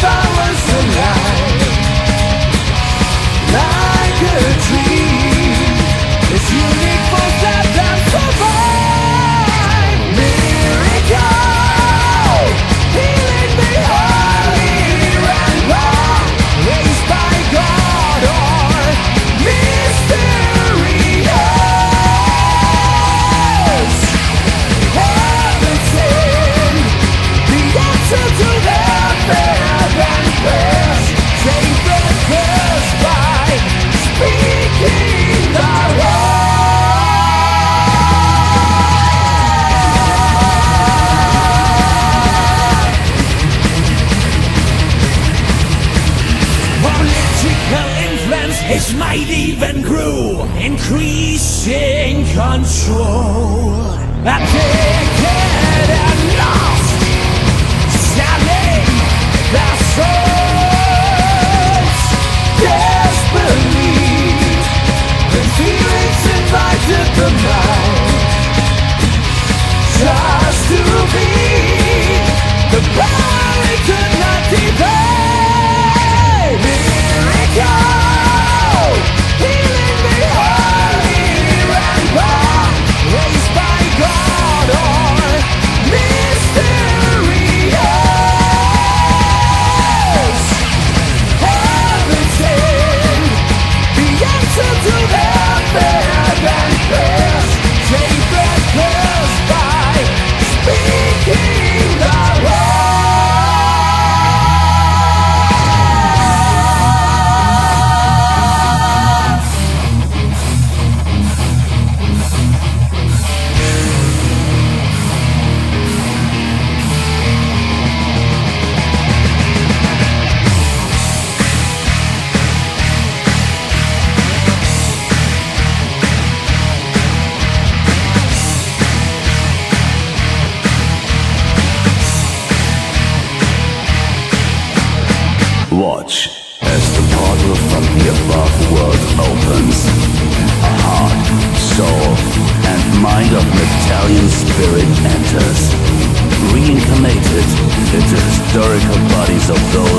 powers alive, like a dream. It's unique for that survive. Miracle, healing the holy rainbow, raised by God or mysterious. Heaven sent, the answer to their fear and prayers. Take the curse by speaking the word. Political influence, his might even grew, increasing control. Addicted and lost, selling their souls. Disbelief, the feelings invited the mind, just to be the power it could not defend. Miracle, healing the holy rainbow, raised by God or mysterious. Heaven sent, the answer to their fear and prayers. Take the curse by speaking the word. Watch as the portal from the above world opens. A heart, soul, and mind of Metalian spirit enters, reincarnated into historical bodies of those